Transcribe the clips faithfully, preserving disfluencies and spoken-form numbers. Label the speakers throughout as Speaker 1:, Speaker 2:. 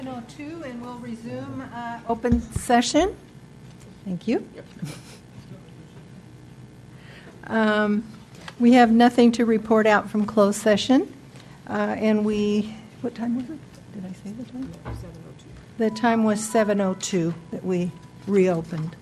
Speaker 1: seven oh two, and we'll resume uh, open session. Thank you. Um, we have nothing to report out from closed session, uh, and we, what time was it? Did I say the time? seven oh two. The time was seven oh two that we reopened.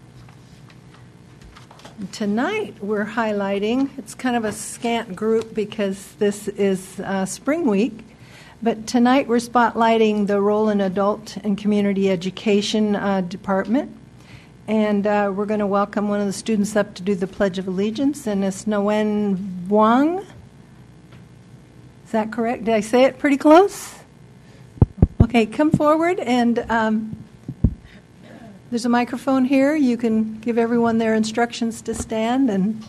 Speaker 1: And tonight we're highlighting, it's kind of a scant group because this is uh, spring week, but tonight we're spotlighting the role in adult and community education uh, department. And uh, we're going to welcome one of the students up to do the Pledge of Allegiance, and it's Nguyen Vuong. Is that correct? Did I say it pretty close? Okay, come forward, and um, there's a microphone here. You can give everyone their instructions to stand. And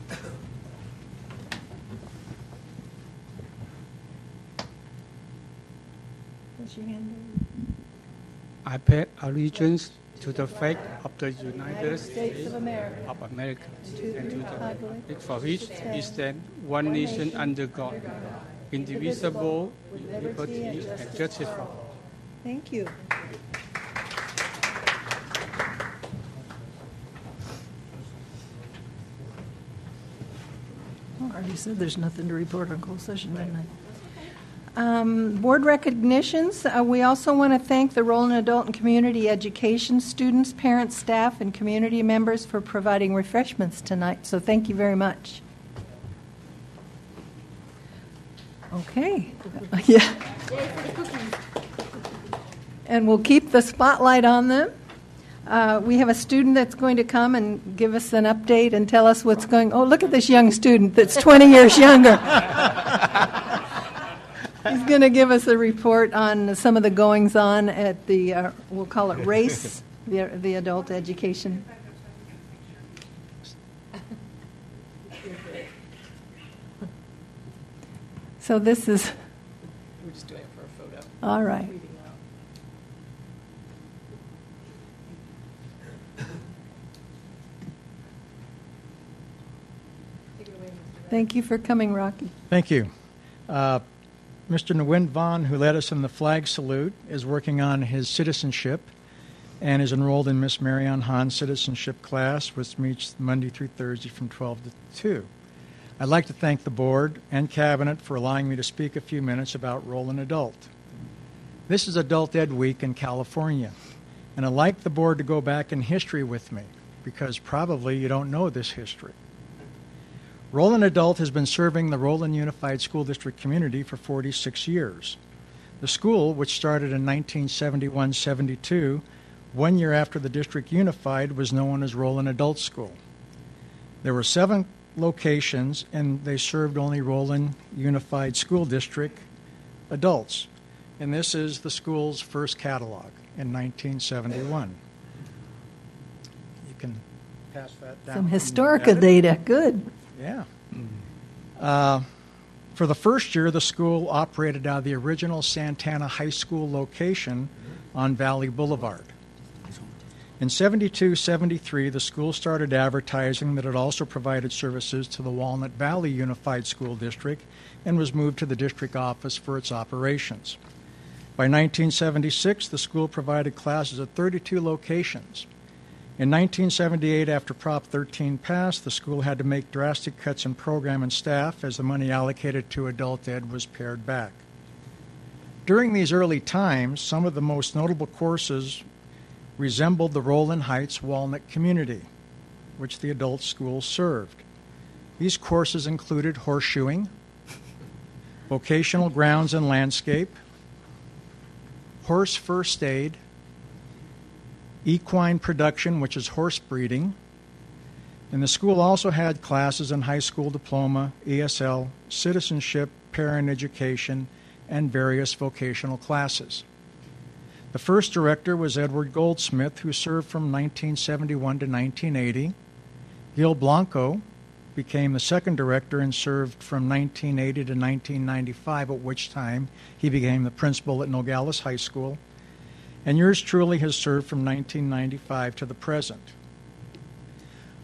Speaker 1: what's your hand?
Speaker 2: I pledge allegiance to the flag of the United States,
Speaker 1: States of America,
Speaker 2: of America,
Speaker 1: to
Speaker 2: and to the
Speaker 1: republic
Speaker 2: republic for which it stands one nation under God, indivisible, with liberty and justice for all.
Speaker 1: Thank you. Well, I already said there's nothing to report on closed session, didn't I? Um, board recognitions. Uh, we also want to thank the Role in Adult and Community Education students, parents, staff, and community members for providing refreshments tonight. So thank you very much. Okay. Yeah. And we'll keep the spotlight on them. Uh, we have a student that's going to come and give us an update and tell us what's going on. Oh, look at this young student that's twenty years younger. He's going to give us a report on some of the goings-on at the, uh, we'll call it RACE, the, the adult education. So this is...
Speaker 3: We're just doing it for a photo.
Speaker 1: All right. Thank you for coming, Rocky.
Speaker 4: Thank you. Uh, Mister Nguyen Vuong, who led us in the flag salute, is working on his citizenship and is enrolled in Miss Marianne Hahn's citizenship class, which meets Monday through Thursday from twelve to two. I'd like to thank the board and cabinet for allowing me to speak a few minutes about Role in Adult. This is Adult Ed Week in California, and I'd like the board to go back in history with me, because probably you don't know this history. Role in Adult has been serving the Roland Unified School District community for forty-six years. The school, which started in nineteen seventy-one seventy-two, one year after the district unified, was known as Roland Adult School. There were seven locations, and they served only Roland Unified School District adults. And this is the school's first catalog in nineteen seventy-one. You can pass that down.
Speaker 1: Some historical data. Good.
Speaker 4: Yeah. Uh, for the first year, the school operated out of the original Santana High School location on Valley Boulevard. In seventy-two seventy-three, the school started advertising that it also provided services to the Walnut Valley Unified School District and was moved to the district office for its operations. By nineteen seventy-six, the school provided classes at thirty-two locations. In nineteen seventy-eight, after Prop thirteen passed, the school had to make drastic cuts in program and staff as the money allocated to adult ed was pared back. During these early times, some of the most notable courses resembled the Roland Heights Walnut community, which the adult school served. These courses included horseshoeing, vocational grounds and landscape, horse first aid, equine production, which is horse breeding, and the school also had classes in high school diploma, E S L, citizenship, parent education, and various vocational classes. The first director was Edward Goldsmith, who served from nineteen seventy-one to nineteen eighty. Gil Blanco became the second director and served from nineteen eighty to nineteen ninety-five, at which time he became the principal at Nogales High School. And yours truly has served from nineteen ninety-five to the present.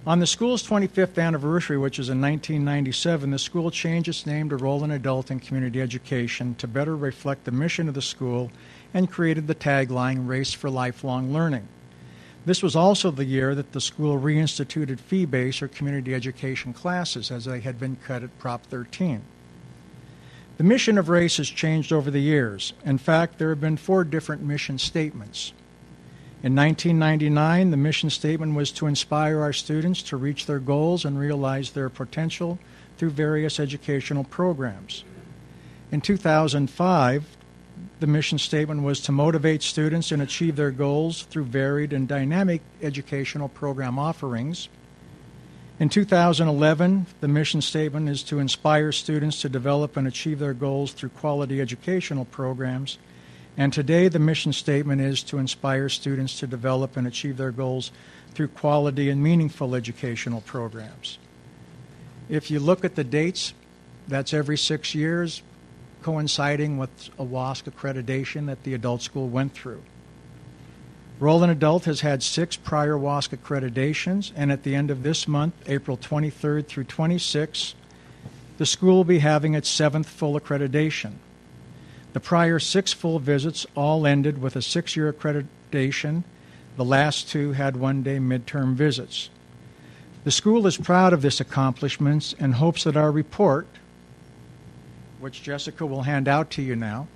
Speaker 4: On the school's twenty-fifth anniversary, which is in nineteen ninety-seven, the school changed its name to Roland Adult and Community Education to better reflect the mission of the school and created the tagline, Race for Lifelong Learning. This was also the year that the school reinstituted fee-based or community education classes, as they had been cut at Prop thirteen. The mission of RACE has changed over the years. In fact, there have been four different mission statements. In nineteen ninety-nine, the mission statement was to inspire our students to reach their goals and realize their potential through various educational programs. In two thousand five, the mission statement was to motivate students and achieve their goals through varied and dynamic educational program offerings. In two thousand eleven, the mission statement is to inspire students to develop and achieve their goals through quality educational programs. And today, the mission statement is to inspire students to develop and achieve their goals through quality and meaningful educational programs. If you look at the dates, that's every six years, coinciding with a WASC accreditation that the adult school went through. Roland Adult has had six prior WASC accreditations, and at the end of this month, April twenty-third through twenty-sixth, the school will be having its seventh full accreditation. The prior six full visits all ended with a six-year accreditation. The last two had one-day midterm visits. The school is proud of this accomplishment and hopes that our report, which Jessica will hand out to you now,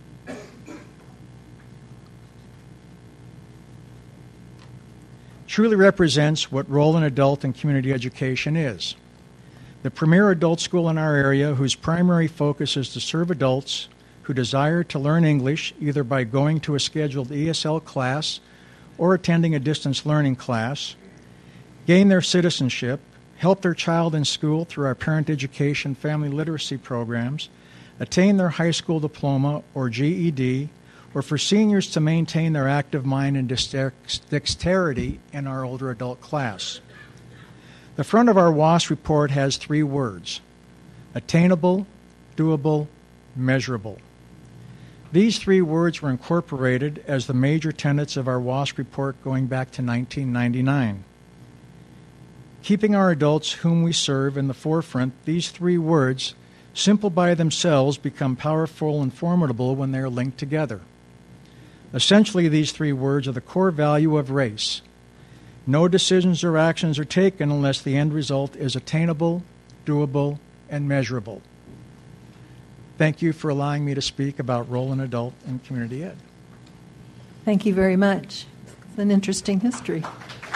Speaker 4: truly represents what Roland Adult and Community Education is. The premier adult school in our area whose primary focus is to serve adults who desire to learn English either by going to a scheduled E S L class or attending a distance learning class, gain their citizenship, help their child in school through our parent education family literacy programs, attain their high school diploma or G E D, or for seniors to maintain their active mind and dexterity in our older adult class. The front of our WASC report has three words: attainable, doable, measurable. These three words were incorporated as the major tenets of our WASC report going back to nineteen ninety-nine. Keeping our adults whom we serve in the forefront, these three words, simple by themselves, become powerful and formidable when they are linked together. Essentially, these three words are the core value of RACE. No decisions or actions are taken unless the end result is attainable, doable, and measurable. Thank you for allowing me to speak about Roland Adult and Community Ed.
Speaker 1: Thank you very much. It's an interesting history.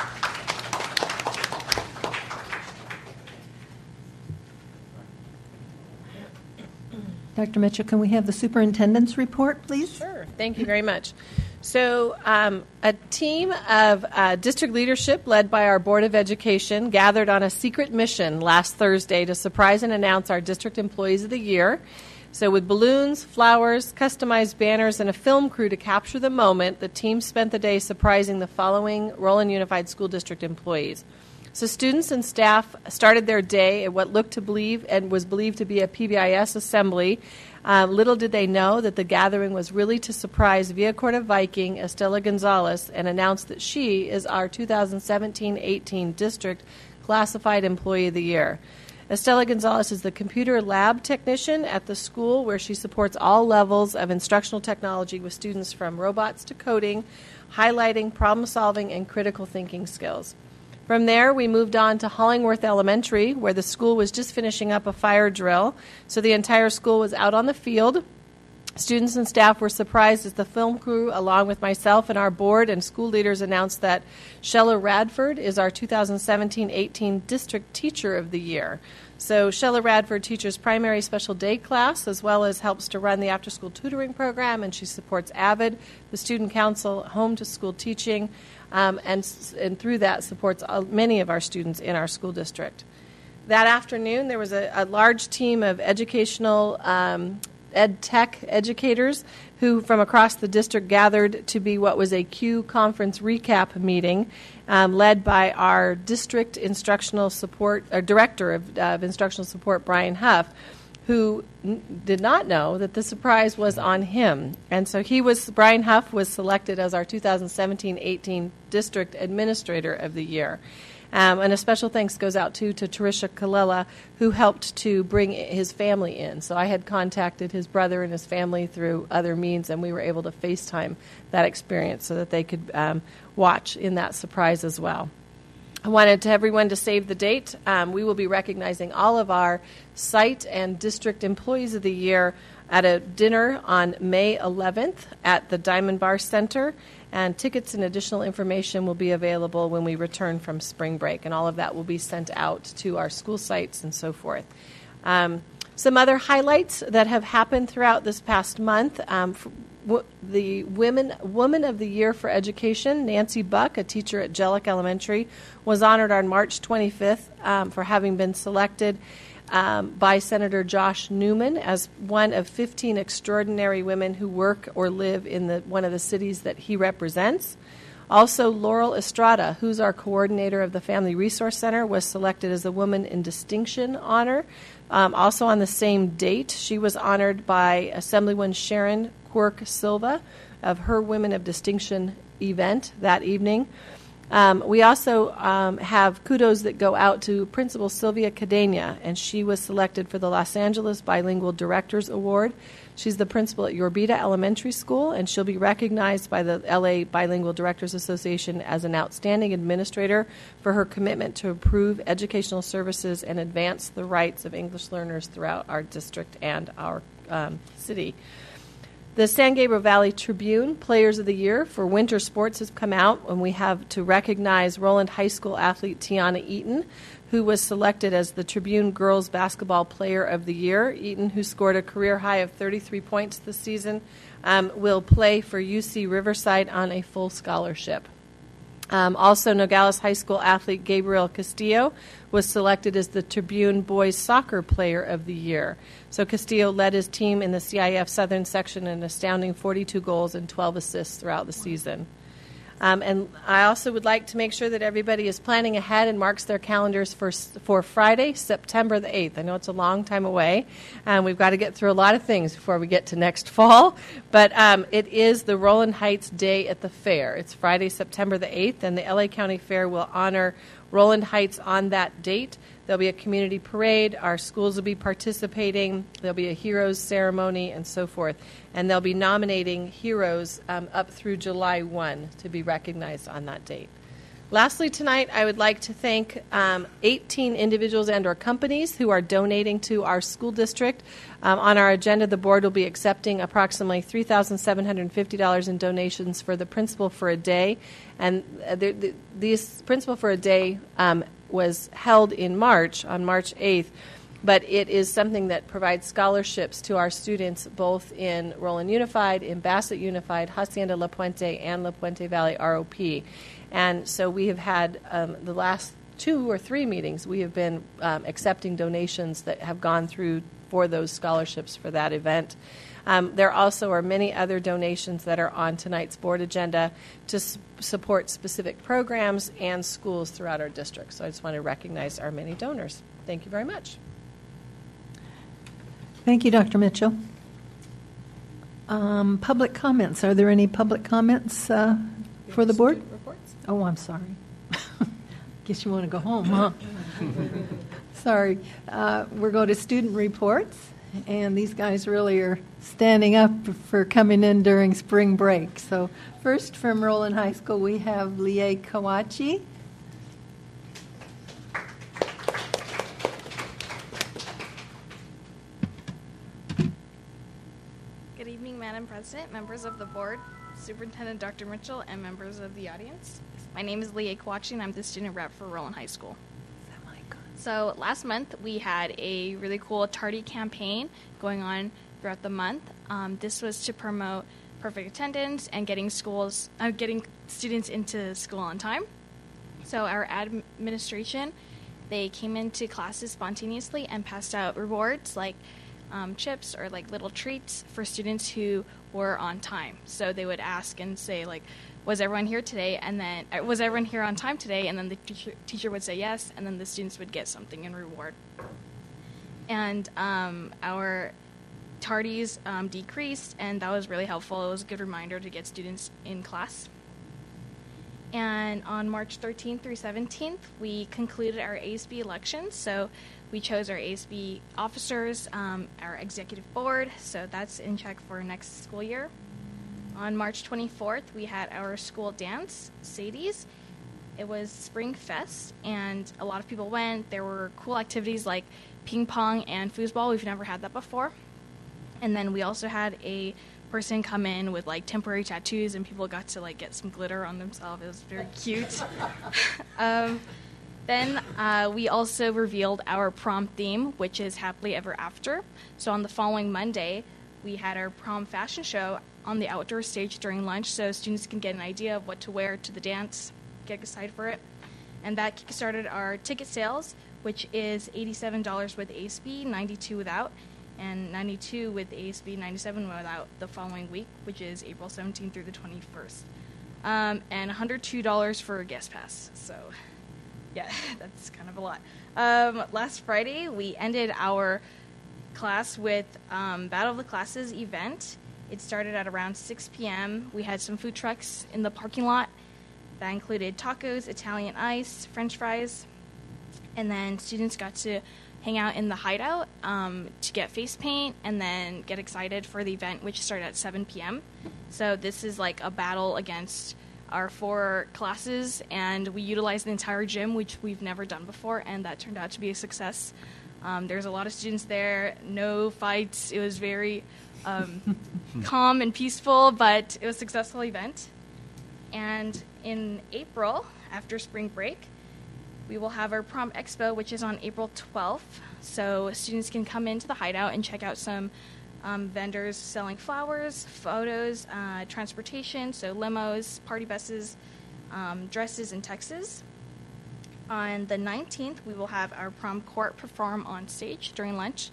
Speaker 1: Doctor Mitchell, can we have the superintendent's report, please?
Speaker 3: Sure. Thank you very much. So um, a team of uh, district leadership led by our Board of Education gathered on a secret mission last Thursday to surprise and announce our District Employees of the Year. So with balloons, flowers, customized banners, and a film crew to capture the moment, the team spent the day surprising the following Roland Unified School District employees. So students and staff started their day at what looked to believe and was believed to be a P B I S assembly. Uh, little did they know that the gathering was really to surprise Via Corta Viking Estela Gonzalez and announce that she is our two thousand seventeen eighteen District Classified Employee of the Year. Estela Gonzalez is the computer lab technician at the school where she supports all levels of instructional technology with students from robots to coding, highlighting problem solving and critical thinking skills. From there, we moved on to Hollingworth Elementary, where the school was just finishing up a fire drill, so the entire school was out on the field. Students and staff were surprised as the film crew, along with myself and our board and school leaders, announced that Shella Radford is our two thousand seventeen eighteen District Teacher of the Year. So Shella Radford teaches primary special day class as well as helps to run the after-school tutoring program, and she supports AVID, the Student Council, Home to School Teaching, um, and, and through that supports uh, many of our students in our school district. That afternoon, there was a, a large team of educational um, ed tech educators who from across the district gathered to be what was a Q conference recap meeting um, led by our district instructional support, or director of, uh, of instructional support, Brian Huff, who n- did not know that the surprise was on him. And so he was, Brian Huff was selected as our two thousand seventeen eighteen District Administrator of the Year. Um, and a special thanks goes out too to Tarisha Kalela, who helped to bring his family in. So I had contacted his brother and his family through other means, and we were able to FaceTime that experience so that they could um, watch in that surprise as well. I wanted to everyone to save the date. Um, we will be recognizing all of our site and district employees of the year at a dinner on May eleventh at the Diamond Bar Center, and tickets and additional information will be available when we return from spring break, and all of that will be sent out to our school sites and so forth. Um, some other highlights that have happened throughout this past month. Um, f- w- the Women Woman of the Year for Education, Nancy Buck, a teacher at Jellic Elementary, was honored on March twenty-fifth um, for having been selected Um, by Senator Josh Newman as one of fifteen extraordinary women who work or live in the, one of the cities that he represents. Also, Laurel Estrada, who's our coordinator of the Family Resource Center, was selected as a Woman in Distinction honor. Um, also on the same date, she was honored by Assemblywoman Sharon Quirk Silva of her Women of Distinction event that evening. Um, we also um, have kudos that go out to Principal Sylvia Cadena, and she was selected for the Los Angeles Bilingual Directors Award. She's the principal at Yorbita Elementary School, and she'll be recognized by the L A Bilingual Directors Association as an outstanding administrator for her commitment to improve educational services and advance the rights of English learners throughout our district and our um, city. The San Gabriel Valley Tribune Players of the Year for winter sports has come out, and we have to recognize Roland High School athlete Tiana Eaton, who was selected as the Tribune Girls Basketball Player of the Year. Eaton, who scored a career high of thirty-three points this season, um, will play for U C Riverside on a full scholarship. Um, also, Nogales High School athlete Gabriel Castillo was selected as the Tribune Boys Soccer Player of the Year. So Castillo led his team in the C I F Southern Section an astounding forty-two goals and twelve assists throughout the season. Um, and I also would like to make sure that everybody is planning ahead and marks their calendars for for Friday, September the eighth. I know it's a long time away, and we've got to get through a lot of things before we get to next fall. But um, it is the Roland Heights Day at the Fair. It's Friday, September the eighth, and the L A County Fair will honor Roland Heights on that date. There'll be a community parade. Our schools will be participating. There'll be a heroes ceremony and so forth. And they'll be nominating heroes um, up through July first to be recognized on that date. Lastly, tonight, I would like to thank um, eighteen individuals and or companies who are donating to our school district. Um, on our agenda, the board will be accepting approximately three thousand seven hundred fifty dollars in donations for the Principal for a Day. And uh, the, the, this Principal for a Day um, was held in March, on March eighth, but it is something that provides scholarships to our students both in Roland Unified, in Bassett Unified, Hacienda La Puente, and La Puente Valley R O P. And so we have had um, the last two or three meetings, we have been um, accepting donations that have gone through for those scholarships for that event. Um, there also are many other donations that are on tonight's board agenda to s- support specific programs and schools throughout our district. So I just want to recognize our many donors. Thank you very much.
Speaker 1: Thank you, Doctor Mitchell. Um, public comments. Are there any public comments uh, for the board?
Speaker 3: Reports?
Speaker 1: Oh, I'm sorry. Guess you want to go home, huh? Sorry. Uh, we'll go to student reports. And these guys really are standing up for coming in during spring break. So first from Roland High School, we have Lie Kawachi.
Speaker 5: Good evening, Madam President, members of the board, Superintendent Doctor Mitchell, and members of the audience. My name is Lie Kawachi, and I'm the student rep for Roland High School. So last month, we had a really cool tardy campaign going on throughout the month. Um, this was to promote perfect attendance and getting schools, uh, getting students into school on time. So our administration, they came into classes spontaneously and passed out rewards like um, chips or like little treats for students who were on time. So they would ask and say like, was everyone here today? And then, uh, was everyone here on time today? And then the teacher, teacher would say yes, and then the students would get something in reward. And um, our tardies um, decreased, and that was really helpful. It was a good reminder to get students in class. And on March thirteenth through seventeenth, we concluded our A S B elections. So we chose our A S B officers, um, our executive board. So that's in check for next school year. On March twenty-fourth, we had our school dance, Sadie's. It was Spring Fest, and a lot of people went. There were cool activities like ping pong and foosball. We've never had that before. And then we also had a person come in with like temporary tattoos, and people got to like get some glitter on themselves. It was very cute. um, then uh, we also revealed our prom theme, which is Happily Ever After. So on the following Monday, we had our prom fashion show on the outdoor stage during lunch, so students can get an idea of what to wear to the dance, get excited for it. And that kickstarted our ticket sales, which is eighty-seven dollars with A S B, ninety-two dollars without, and ninety-two dollars with A S B, ninety-seven dollars without the following week, which is April seventeenth through the twenty-first. Um, and one hundred two dollars for a guest pass. So, yeah, that's kind of a lot. Um, last Friday, we ended our class with um, Battle of the Classes event. It started at around six p.m. We had some food trucks in the parking lot. That included tacos, Italian ice, French fries, and then students got to hang out in the hideout um, to get face paint and then get excited for the event, which started at seven p.m. So this is like a battle against our four classes, and we utilized the entire gym, which we've never done before, and that turned out to be a success. Um, there's a lot of students there, no fights. It was very um, calm and peaceful, but it was a successful event. And in April, after spring break, we will have our prom expo, which is on April twelfth. So students can come into the hideout and check out some um, vendors selling flowers, photos, uh, transportation, so limos, party buses, um, dresses, and tuxes. On the nineteenth, we will have our prom court perform on stage during lunch.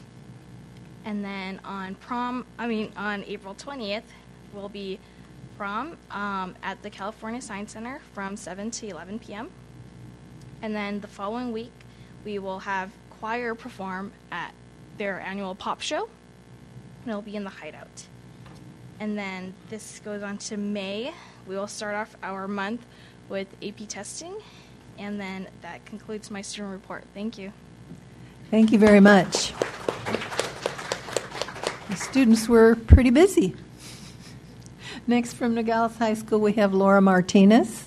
Speaker 5: And then on prom, I mean, on April twentieth, will be prom um, at the California Science Center from seven to eleven p.m. And then the following week, we will have choir perform at their annual pop show, and it'll be in the hideout. And then this goes on to May. We will start off our month with A P testing, and then that concludes my student report. Thank you.
Speaker 1: Thank you very much. The students were pretty busy. Next, from Nogales High School, we have Laura Martinez.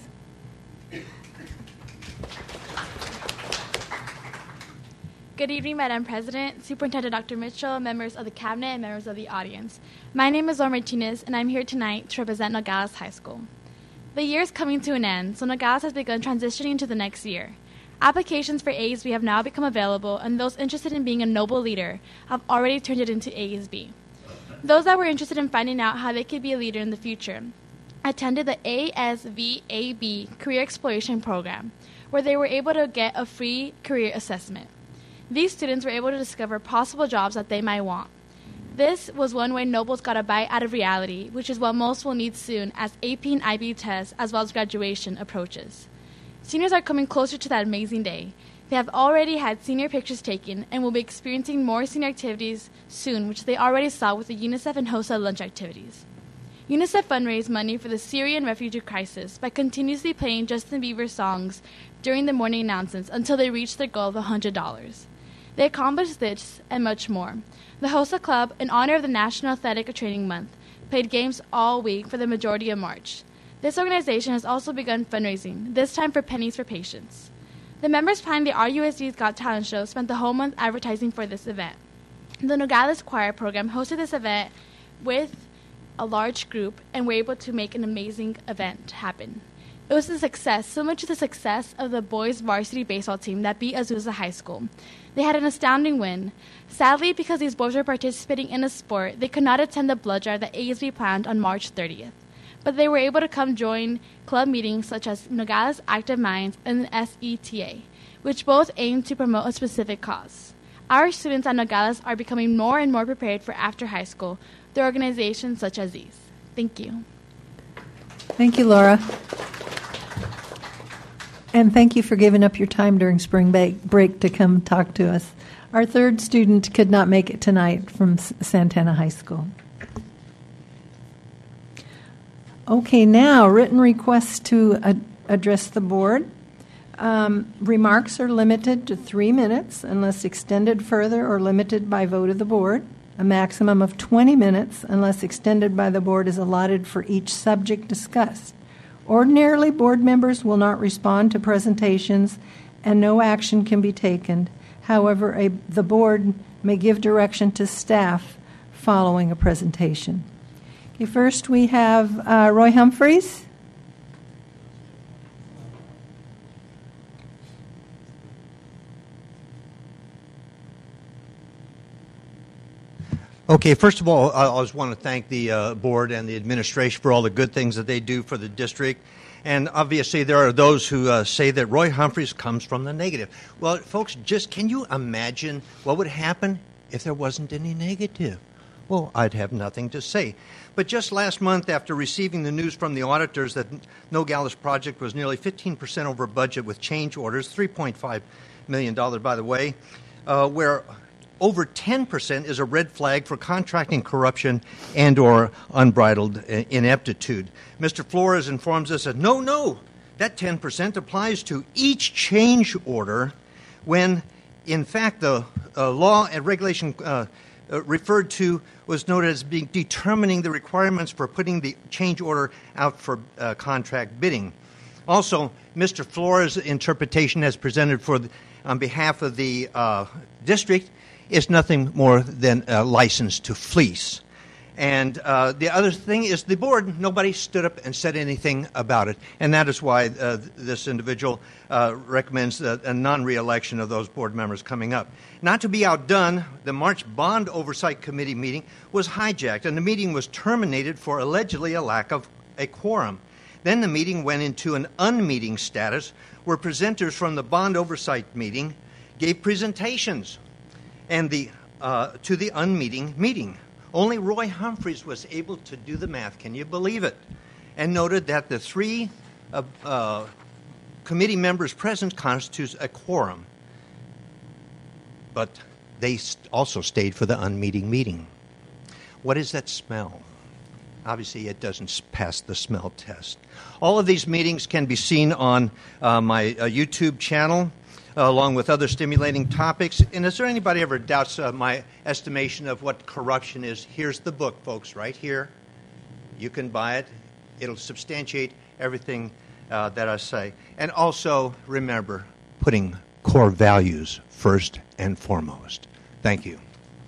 Speaker 6: Good evening, Madam President, Superintendent Doctor Mitchell, members of the Cabinet, and members of the audience. My name is Laura Martinez, and I'm here tonight to represent Nogales High School. The year is coming to an end, so Nogales has begun transitioning into the next year. Applications for A S B have now become available, and those interested in being a noble leader have already turned it into A S B. Those that were interested in finding out how they could be a leader in the future attended the A S V A B Career Exploration Program, where they were able to get a free career assessment. These students were able to discover possible jobs that they might want. This was one way Nobles got a bite out of reality, which is what most will need soon as A P and I B tests as well as graduation approaches. Seniors are coming closer to that amazing day. They have already had senior pictures taken and will be experiencing more senior activities soon, which they already saw with the UNICEF and HOSA lunch activities. UNICEF fundraised money for the Syrian refugee crisis by continuously playing Justin Bieber songs during the morning announcements until they reached their goal of one hundred dollars. They accomplished this and much more. The HOSA Club, in honor of the National Athletic Training Month, played games all week for the majority of March. This organization has also begun fundraising, this time for Pennies for Patients. The members behind the R U S D's Got Talent show spent the whole month advertising for this event. The Nogales Choir program hosted this event with a large group and were able to make an amazing event happen. It was a success, similar to the success of the boys' varsity baseball team that beat Azusa High School. They had an astounding win. Sadly, because these boys were participating in a sport, they could not attend the blood drive that A S B planned on March thirtieth. But they were able to come join club meetings such as Nogales Active Minds and the S E T A, which both aim to promote a specific cause. Our students at Nogales are becoming more and more prepared for after high school through organizations such as these. Thank you.
Speaker 1: Thank you, Laura. And thank you for giving up your time during spring break to come talk to us. Our third student could not make it tonight from Santana High School. Okay, now written requests to ad- address the board. Um, remarks are limited to three minutes unless extended further or limited by vote of the board. A maximum of twenty minutes unless extended by the board is allotted for each subject discussed. Ordinarily, board members will not respond to presentations and no action can be taken. However, a, the board may give direction to staff following a presentation. Okay, first we have uh, Roy Humphreys.
Speaker 7: Okay, first of all, I just want to thank the uh, board and the administration for all the good things that they do for the district. And obviously, there are those who uh, say that Roy Humphreys comes from the negative. Well, folks, just can you imagine what would happen if there wasn't any negative? Well, I'd have nothing to say. But just last month, after receiving the news from the auditors that Nogales project was nearly fifteen percent over budget with change orders, three point five million dollars, by the way, uh, where over ten percent is a red flag for contracting corruption and or unbridled ineptitude. Mister Flores informs us that no, no, that ten percent applies to each change order when, in fact, the uh, law and regulation uh, uh, referred to was noted as being determining the requirements for putting the change order out for uh, contract bidding. Also, Mister Flores' interpretation as presented for the, on behalf of the uh, district is nothing more than a license to fleece. And uh, the other thing is the board, nobody stood up and said anything about it. And that is why uh, this individual uh, recommends a, a non-reelection of those board members coming up. Not to be outdone, the March Bond Oversight Committee meeting was hijacked, and the meeting was terminated for allegedly a lack of a quorum. Then the meeting went into an unmeeting status where presenters from the Bond Oversight meeting gave presentations and the uh, to the unmeeting meeting. Only Roy Humphreys was able to do the math, can you believe it? And noted that the three uh, uh, committee members present constitutes a quorum. But they st- also stayed for the unmeeting meeting. What is that smell? Obviously, it doesn't pass the smell test. All of these meetings can be seen on uh, my uh, YouTube channel, Uh, along with other stimulating topics. And is there anybody ever doubts uh, my estimation of what corruption is? Here's the book, folks, right here. You can buy it. It'll substantiate everything uh, that I say. And also, remember, putting core values first and foremost. Thank you.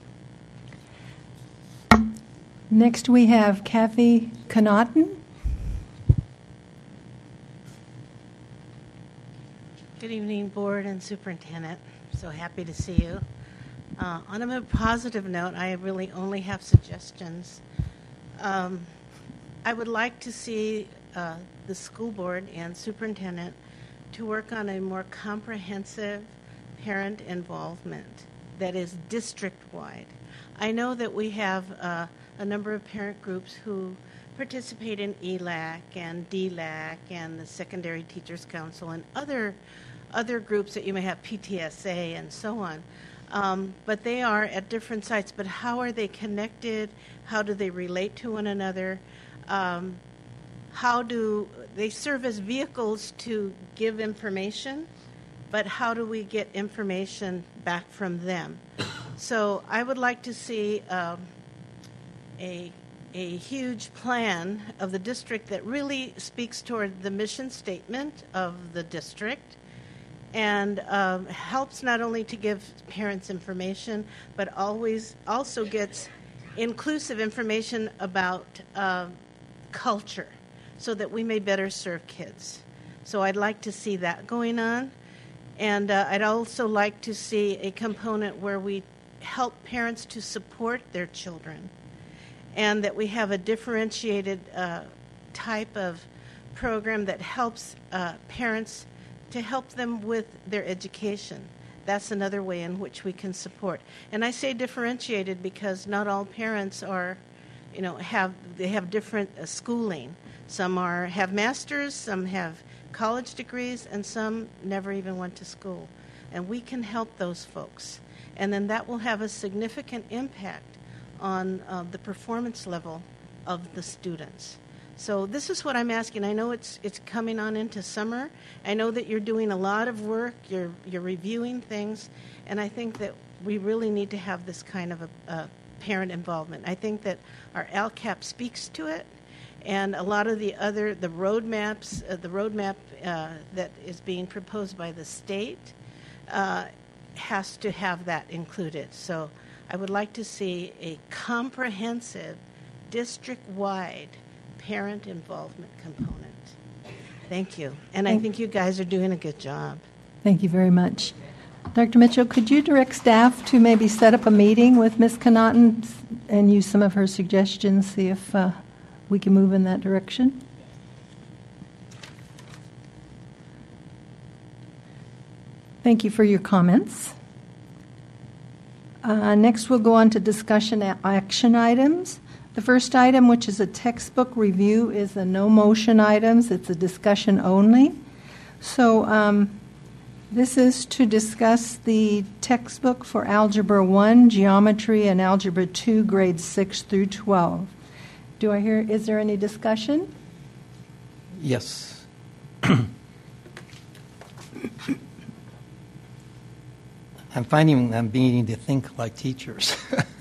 Speaker 1: Next we have Kathy Connaughton.
Speaker 8: Good evening, Board and Superintendent. So happy to see you. Uh, on a more positive note, I really only have suggestions. Um, I would like to see uh, the school board and superintendent to work on a more comprehensive parent involvement that is district-wide. I know that we have uh, a number of parent groups who participate in E L A C and D L A C and the Secondary Teachers Council and other other groups that you may have, P T S A and so on. Um, but they are at different sites. But how are they connected? How do they relate to one another? Um, how do they serve as vehicles to give information? But how do we get information back from them? So I would like to see um, a a huge plan of the district that really speaks toward the mission statement of the district and um, helps not only to give parents information, but always also gets inclusive information about uh, culture so that we may better serve kids. So I'd like to see that going on. And uh, I'd also like to see a component where we help parents to support their children, and that we have a differentiated uh, type of program that helps uh, parents to help them with their education. That's another way in which we can support. And I say differentiated because not all parents are, you know, have they have different uh, schooling. Some are have masters, some have college degrees, and some never even went to school. And we can help those folks. And then that will have a significant impact on uh, the performance level of the students. So this is what I'm asking. I know it's it's coming on into summer. I know that you're doing a lot of work. You're you're reviewing things, and I think that we really need to have this kind of a, a parent involvement. I think that our L C A P speaks to it, and a lot of the other the roadmaps, uh, the roadmap uh, that is being proposed by the state uh, has to have that included. So I would like to see a comprehensive, district-wide parent involvement component. Thank you. And I think you guys are doing a good job.
Speaker 1: Thank you very much. Doctor Mitchell, could you direct staff to maybe set up a meeting with Miz Connaughton and use some of her suggestions, see if uh, we can move in that direction? Thank you for your comments. Uh, next, we'll go on to discussion action items. The first item, which is a textbook review, is a no motion items. It's a discussion only. So um, this is to discuss the textbook for Algebra one, Geometry, and Algebra two, grades six through twelve. Do I hear, is there any discussion?
Speaker 9: Yes. I'm finding I'm beginning to think like teachers.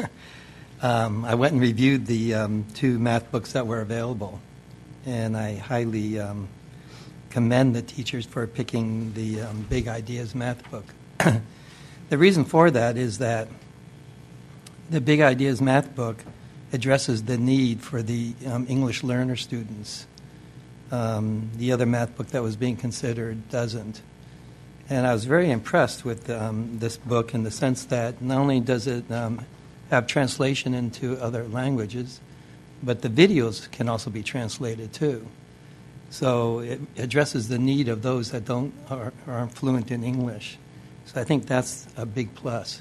Speaker 9: um, I went and reviewed the um, two math books that were available, and I highly um, commend the teachers for picking the um, Big Ideas math book. The reason for that is that the Big Ideas math book addresses the need for the um, English learner students. Um, the other math book that was being considered doesn't. And I was very impressed with um, this book in the sense that not only does it um, have translation into other languages, but the videos can also be translated too. So it addresses the need of those that don't are, aren't fluent in English. So I think that's a big plus.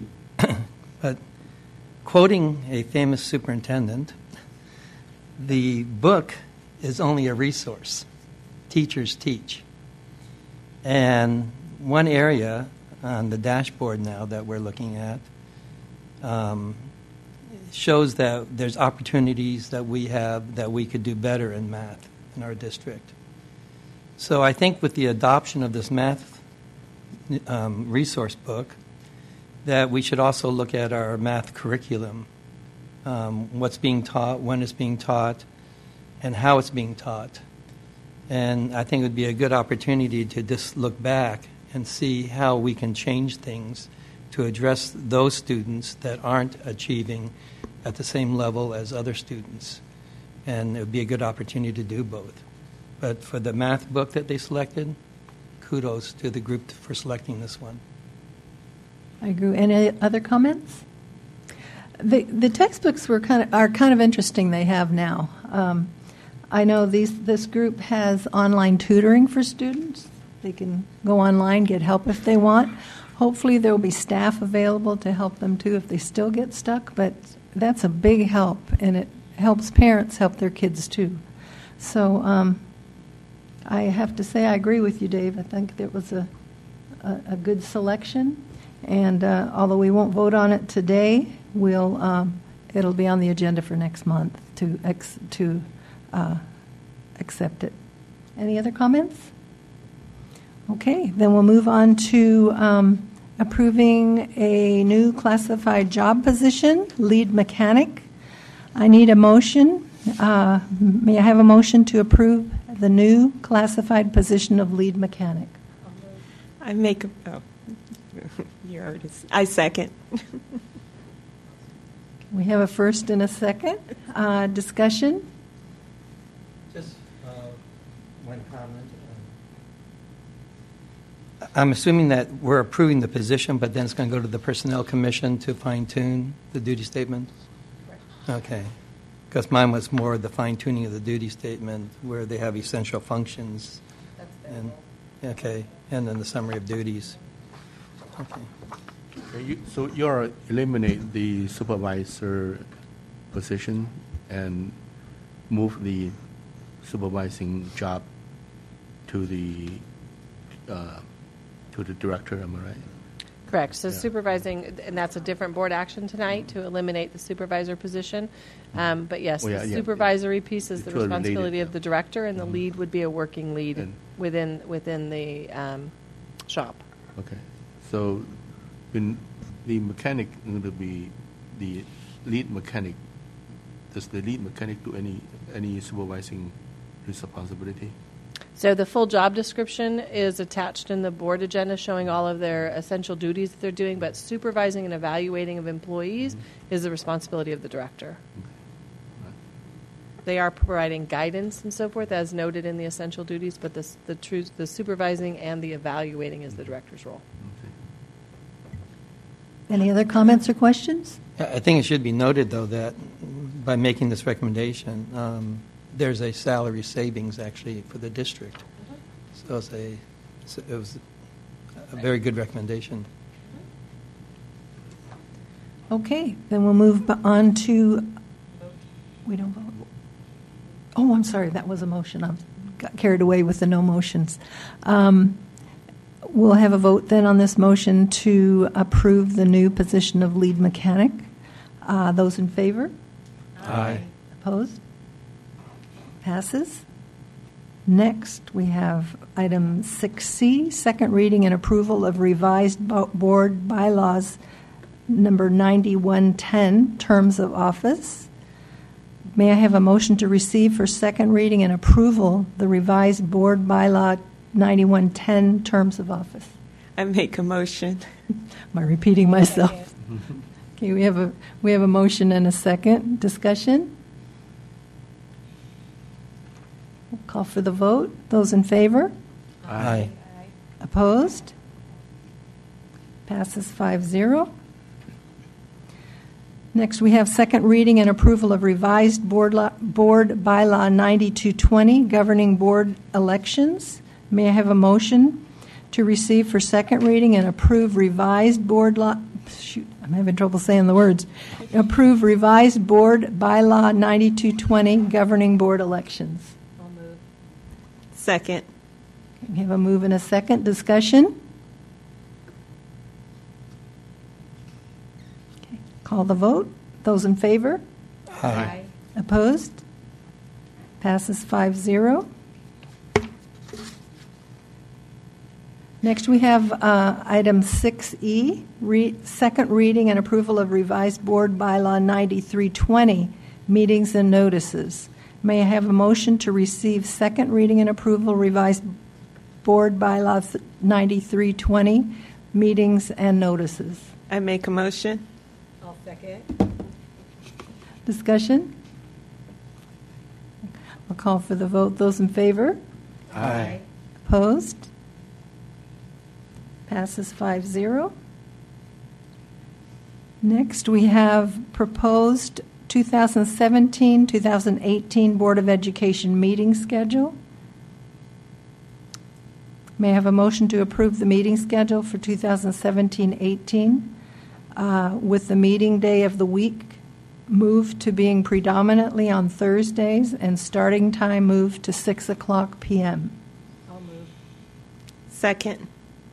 Speaker 9: But quoting a famous superintendent, the book is only a resource. Teachers teach. And one area on the dashboard now that we're looking at um, shows that there's opportunities that we have that we could do better in math in our district. So I think with the adoption of this math um, resource book, that we should also look at our math curriculum, um, what's being taught, when it's being taught, and how it's being taught. And I think it would be a good opportunity to just look back and see how we can change things to address those students that aren't achieving at the same level as other students. And it would be a good opportunity to do both. But for the math book that they selected, kudos to the group for selecting this one.
Speaker 1: I agree. Any other comments? The the textbooks were kind of are kind of interesting. They have now. Um, I know these this group has online tutoring for students. They can go online, get help if they want. Hopefully there will be staff available to help them too if they still get stuck. But that's a big help, and it helps parents help their kids too. So um, I have to say I agree with you, Dave. I think it was a a, a good selection. And uh, although we won't vote on it today, we'll um, it'll be on the agenda for next month to ex- to uh, accept it. Any other comments? Okay, then we'll move on to um, approving a new classified job position, lead mechanic. I need a motion. Uh, may I have a motion to approve the new classified position of lead mechanic?
Speaker 10: I make a. Oh. You're already, I second.
Speaker 1: We have a first and a second. Uh, discussion?
Speaker 9: Just uh, one comment. I'm assuming that we're approving the position, but then it's going to go to the Personnel Commission to fine-tune the duty statement? Correct. Okay. Because mine was more the fine-tuning of the duty statement where they have essential functions. That's and, okay, and then the summary of duties. Okay.
Speaker 11: Okay, you, so you're eliminate the supervisor position and move the supervising job to the uh, to the director. Am I right?
Speaker 3: Correct. So
Speaker 11: Yeah.
Speaker 3: supervising, and that's a different board action tonight to eliminate the supervisor position. Um, but yes,
Speaker 11: Oh, yeah,
Speaker 3: the
Speaker 11: yeah,
Speaker 3: supervisory piece is
Speaker 11: It's
Speaker 3: the
Speaker 11: really
Speaker 3: responsibility
Speaker 11: related,
Speaker 3: of the director, and the
Speaker 11: Mhm.
Speaker 3: lead would be a working lead
Speaker 11: And-
Speaker 3: within within the um, shop.
Speaker 11: Okay. So when the mechanic will be the lead mechanic, does the lead mechanic do any any supervising responsibility?
Speaker 3: So the full job description is attached in the board agenda showing all of their essential duties that they're doing, but supervising and evaluating of employees
Speaker 11: Mm-hmm.
Speaker 3: is the responsibility of the director. They are providing guidance and so forth as noted in the essential duties, but the, the, true, the supervising and the evaluating is the director's role.
Speaker 1: Any other comments or questions?
Speaker 9: I think it should be noted, though, that by making this recommendation, um, there's a salary savings actually for the district. So it's a, so it was a very good recommendation.
Speaker 1: Okay, then we'll move b- on to, we don't vote. Oh, I'm sorry, that was a motion. I got carried away with the no motions. Um, We'll have a vote then on this motion to approve the new position of lead mechanic. Uh, Those in favor?
Speaker 9: Aye.
Speaker 1: Opposed? Passes. Next, we have item six C, second reading and approval of revised bo- board bylaws number ninety-one ten, terms of office. May I have a motion to receive for second reading and approval the revised board bylaw ninety-one ten, terms of office?
Speaker 10: I make a motion.
Speaker 1: Am I repeating myself? Okay, we have a we have a motion and a second. Discussion? We'll call for the vote. Those in favor?
Speaker 9: Aye.
Speaker 1: Opposed? Passes five zero. Next, we have second reading and approval of revised board, lo- board bylaw ninety-two twenty, governing board elections. May I have a motion to receive for second reading and approve revised board law? Shoot, I'm having trouble saying the words. Approve revised board bylaw ninety-two twenty, governing board elections.
Speaker 10: Second.
Speaker 1: We have a move and a second. Discussion? Okay. Call the vote. Those in favor?
Speaker 9: Aye.
Speaker 1: Opposed? Passes five zero. Next, we have uh, item six E, re- second reading and approval of revised board bylaw ninety-three twenty, meetings and notices. May I have a motion to receive second reading and approval revised board bylaw ninety-three twenty, meetings and notices?
Speaker 10: I make a motion.
Speaker 3: I'll second.
Speaker 1: Discussion? I'll call for the vote. Those in favor?
Speaker 9: Aye.
Speaker 1: Opposed? Passes five zero. Next, we have proposed twenty seventeen twenty eighteen Board of Education meeting schedule. May I have a motion to approve the meeting schedule for twenty seventeen eighteen uh, with the meeting day of the week moved to being predominantly on Thursdays and starting time moved to six o'clock p.m.
Speaker 3: I'll move.
Speaker 10: Second.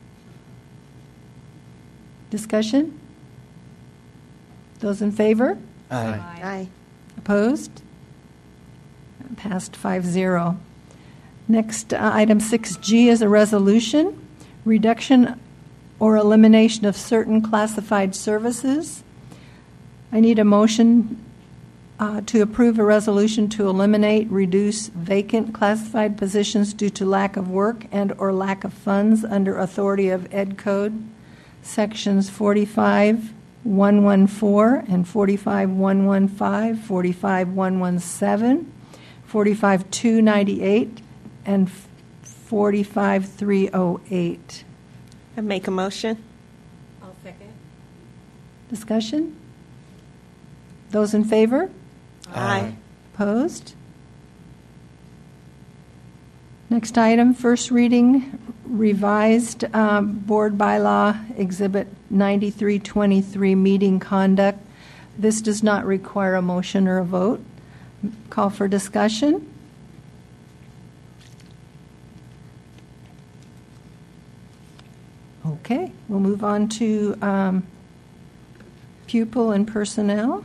Speaker 1: Discussion? Those in favor?
Speaker 9: Aye.
Speaker 10: Aye.
Speaker 1: Opposed? Passed five zero. Next, uh, item six G is a resolution, reduction or elimination of certain classified services. I need a motion uh, to approve a resolution to eliminate, reduce vacant classified positions due to lack of work and or lack of funds under authority of Ed Code, sections forty-five one fourteen and forty-five one fifteen, forty-five one seventeen, forty-five two ninety-eight, and forty-five three oh eight.
Speaker 10: I make a motion.
Speaker 3: I'll second.
Speaker 1: Discussion? Those in favor?
Speaker 10: Aye.
Speaker 1: Opposed? Next item, first reading, revised um, board bylaw exhibit ninety-three twenty-three, meeting conduct. This does not require a motion or a vote. Call for discussion. Okay, we'll move on to um, pupil and personnel.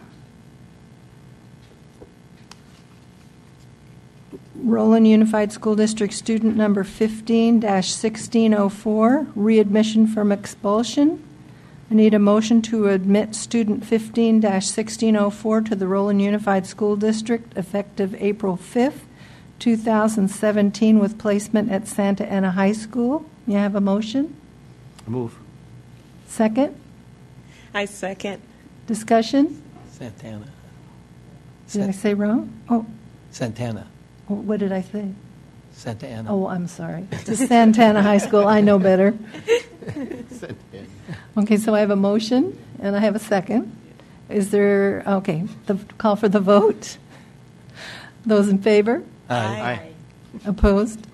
Speaker 1: Roland Unified School District student number fifteen dash sixteen oh four, readmission from expulsion. I need a motion to admit student fifteen dash sixteen oh four to the Roland Unified School District effective April fifth, two thousand seventeen with placement at Santa Ana High School. May I have a motion?
Speaker 11: Move.
Speaker 1: Second?
Speaker 10: I second.
Speaker 1: Discussion?
Speaker 9: Santana.
Speaker 1: Did I say wrong? Oh,
Speaker 9: Santana.
Speaker 1: oh, what did I say?
Speaker 9: Santa Ana.
Speaker 1: Oh, I'm sorry. It's Santana High School. I know better. Okay, so I have a motion and I have a second. Is there, okay, the call for the vote? Those in favor?
Speaker 9: Aye.
Speaker 11: Aye.
Speaker 1: Opposed?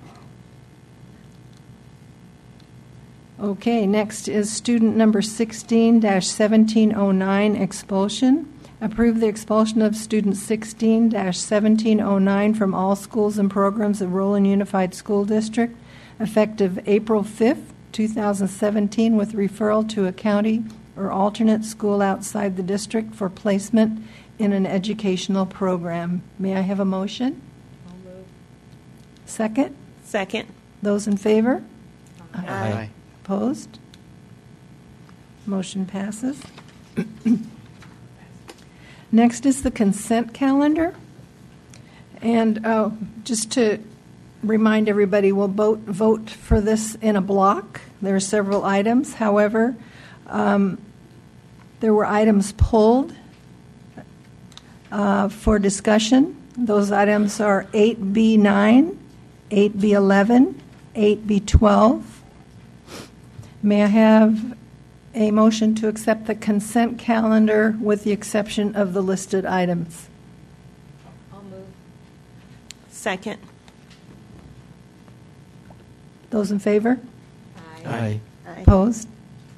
Speaker 1: Okay, next is student number sixteen dash seventeen oh nine, expulsion. Approve the expulsion of student sixteen dash seventeen oh nine from all schools and programs of Roland Unified School District effective April fifth, two thousand seventeen with referral to a county or alternate school outside the district for placement in an educational program. May I have a motion? I'll move. Second?
Speaker 10: Second.
Speaker 1: Those in favor?
Speaker 11: Aye.
Speaker 1: Opposed? Motion passes. Next is the consent calendar. And uh, just to remind everybody, we'll vote, vote for this in a block. There are several items. However, um, there were items pulled uh, for discussion. Those items are eight B nine, eight B eleven, eight B twelve. May I have a motion to accept the consent calendar with the exception of the listed items?
Speaker 10: I'll move. Second.
Speaker 1: Those in favor?
Speaker 9: Aye.
Speaker 10: Aye.
Speaker 1: Opposed?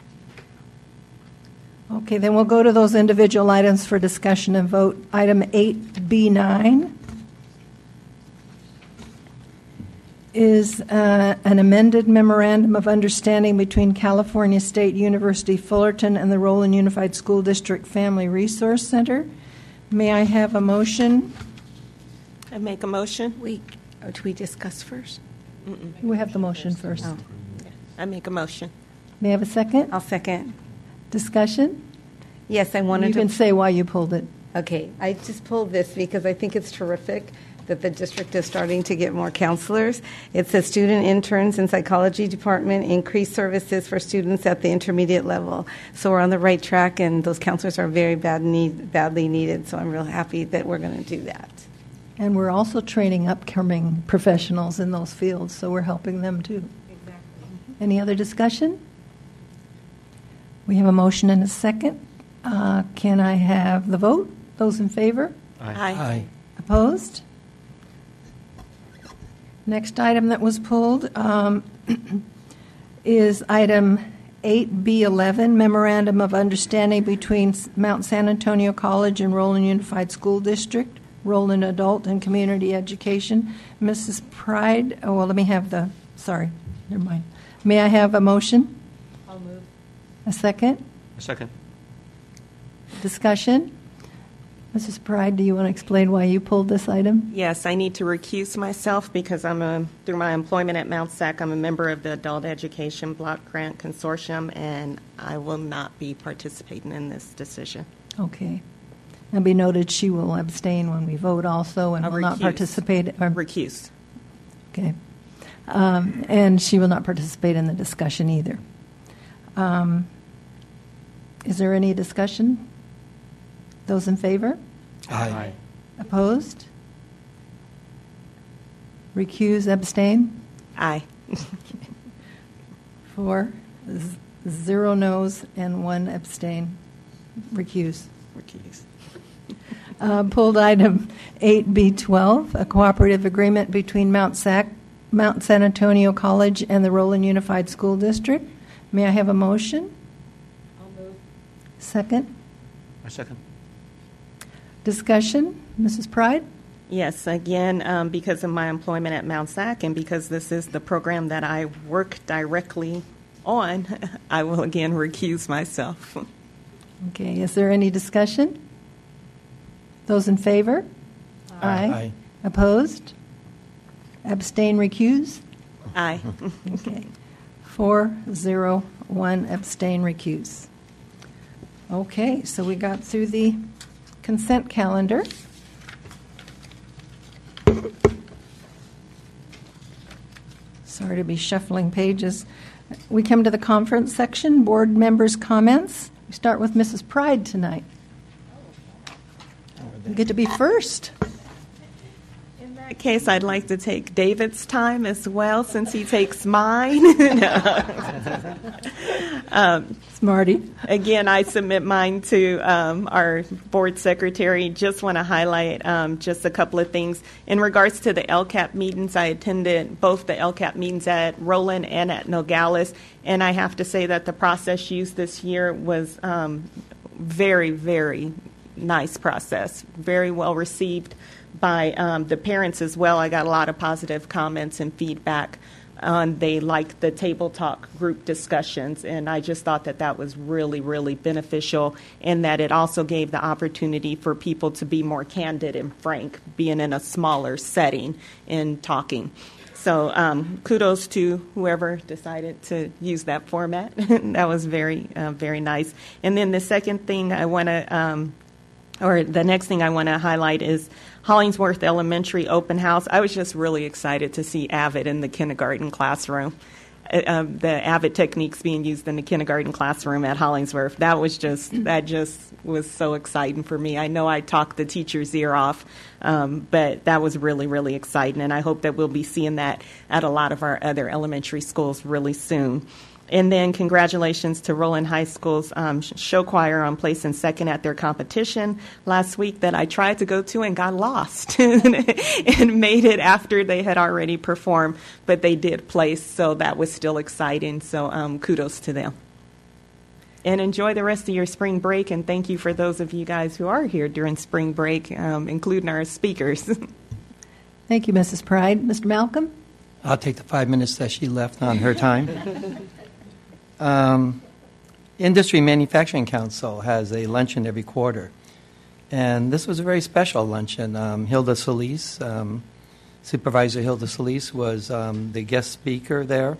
Speaker 1: Okay, then we'll go to those individual items for discussion and vote. Item eight B nine is uh, an amended memorandum of understanding between California State University Fullerton and the Roland Unified School District Family Resource Center. May I have a motion?
Speaker 10: I make a motion.
Speaker 12: We, oh, do we discuss first?
Speaker 10: Mm-mm.
Speaker 1: We have the motion first.
Speaker 12: Oh.
Speaker 10: I make a motion.
Speaker 1: May I have a second?
Speaker 12: I'll second.
Speaker 1: Discussion?
Speaker 12: Yes, I wanted
Speaker 1: You
Speaker 12: to.
Speaker 1: can say why you pulled it.
Speaker 12: Okay, I just pulled this because I think it's terrific that the district is starting to get more counselors. It says student interns in psychology department, increase services for students at the intermediate level. So we're on the right track, and those counselors are very bad need, badly needed. So I'm real happy that we're going to do that.
Speaker 1: And we're also training upcoming professionals in those fields, so we're helping them too.
Speaker 12: Exactly.
Speaker 1: Any other discussion? We have a motion and a second. Uh, can I have the vote? Those in favor?
Speaker 10: Aye.
Speaker 9: Aye.
Speaker 1: Opposed? Next item that was pulled um, is item eight B eleven, Memorandum of Understanding between Mount San Antonio College and Roland Unified School District, Roland Adult and Community Education. Missus Pride, oh, well, let me have the, sorry, never mind. May I have a motion?
Speaker 10: I'll move.
Speaker 1: A second?
Speaker 11: A second.
Speaker 1: Discussion? Missus Pride, do you want to explain why you pulled this item?
Speaker 10: Yes, I need to recuse myself because I'm a, through my employment at Mount SAC, I'm a member of the Adult Education Block Grant Consortium, and I will not be participating in this decision.
Speaker 1: Okay. And be noted, she will abstain when we vote also and
Speaker 10: I'll
Speaker 1: will not
Speaker 10: recuse.
Speaker 1: participate. Or,
Speaker 10: Recuse.
Speaker 1: okay. Um, and she will not participate in the discussion either. Um, is there any discussion? Those in favor?
Speaker 9: Aye.
Speaker 1: Opposed? Recuse, abstain?
Speaker 10: Aye.
Speaker 1: Four, z- zero noes, and one abstain. Recuse.
Speaker 10: Recuse.
Speaker 1: Uh, pulled item eight B twelve, a cooperative agreement between Mount Sac, Mount San Antonio College and the Roland Unified School District. May I have a motion?
Speaker 10: I'll move.
Speaker 1: Second?
Speaker 11: A second.
Speaker 1: Discussion? Missus Pride?
Speaker 10: Yes, again, um, because of my employment at Mount SAC and because this is the program that I work directly on, I will again recuse myself.
Speaker 1: Okay, is there any discussion? Those in favor? Aye.
Speaker 9: Aye.
Speaker 1: Opposed? Abstain, recuse?
Speaker 10: Aye.
Speaker 1: Okay. Four, zero, one, abstain, recuse. Okay, so we got through the consent calendar. Sorry to be shuffling pages. We come to the conference section, board members' comments. We start with Missus Pride tonight. You get to be first.
Speaker 10: In that case, I'd like to take David's time as well, since he takes mine. um,
Speaker 1: Smarty.
Speaker 10: Again, I submit mine to um, our board secretary. Just want to highlight um, just a couple of things. In regards to the L C A P meetings, I attended both the L C A P meetings at Roland and at Nogales, and I have to say that the process used this year was um, very, very nice process, very well received by um, the parents as well. I got a lot of positive comments and feedback. Um, they liked the table talk group discussions, and I just thought that that was really, really beneficial, and that it also gave the opportunity for people to be more candid and frank, being in a smaller setting and talking. So um, kudos to whoever decided to use that format. That was very, uh, very nice. And then the second thing I want to um, or the next thing I want to highlight is Hollingsworth Elementary Open House. I was just really excited to see AVID in the kindergarten classroom. Uh, um, the AVID techniques being used in the kindergarten classroom at Hollingsworth. That was just that just was so exciting for me. I know I talked the teacher's ear off, um, but that was really, really exciting, and I hope that we'll be seeing that at a lot of our other elementary schools really soon. And then congratulations to Roland High School's um, show choir on placing second at their competition last week that I tried to go to and got lost and made it after they had already performed, but they did place, so that was still exciting. So um, kudos to them. And enjoy the rest of your spring break, and thank you for those of you guys who are here during spring break, um, including our speakers.
Speaker 1: Thank you, Missus Pride. Mister Malcolm?
Speaker 9: I'll take the five minutes that she left on her time. Um, Industry Manufacturing Council has a luncheon every quarter, and this was a very special luncheon. Um, Hilda Solis, um, Supervisor Hilda Solis, was um, the guest speaker there,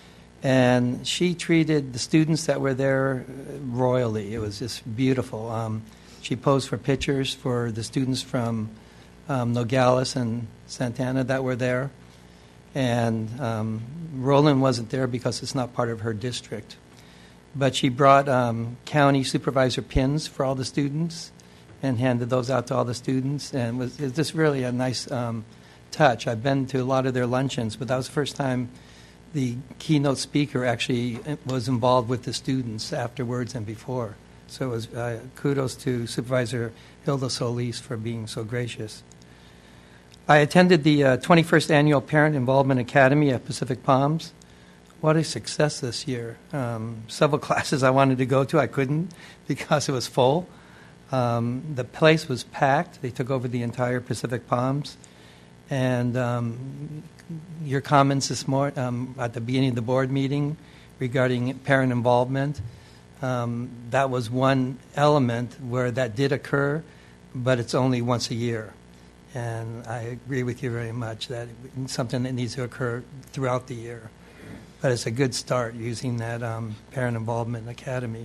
Speaker 9: and she treated the students that were there royally. It was just beautiful. Um, she posed for pictures for the students from um, Nogales and Santana that were there. And um, Roland wasn't there because it's not part of her district. But she brought um, county supervisor pins for all the students and handed those out to all the students. And it was, it was just really a nice um, touch. I've been to a lot of their luncheons, but that was the first time the keynote speaker actually was involved with the students afterwards and before. So it was uh, kudos to Supervisor Hilda Solis for being so gracious. I attended the uh, twenty-first Annual Parent Involvement Academy at Pacific Palms. What a success this year. Um, several classes I wanted to go to, I couldn't because it was full. Um, the place was packed. They took over the entire Pacific Palms. And um, your comments this morning um, at the beginning of the board meeting regarding parent involvement, um, that was one element where that did occur, but it's only once a year. And I agree with you very much that it's something that needs to occur throughout the year. But it's a good start using that um, Parent Involvement Academy.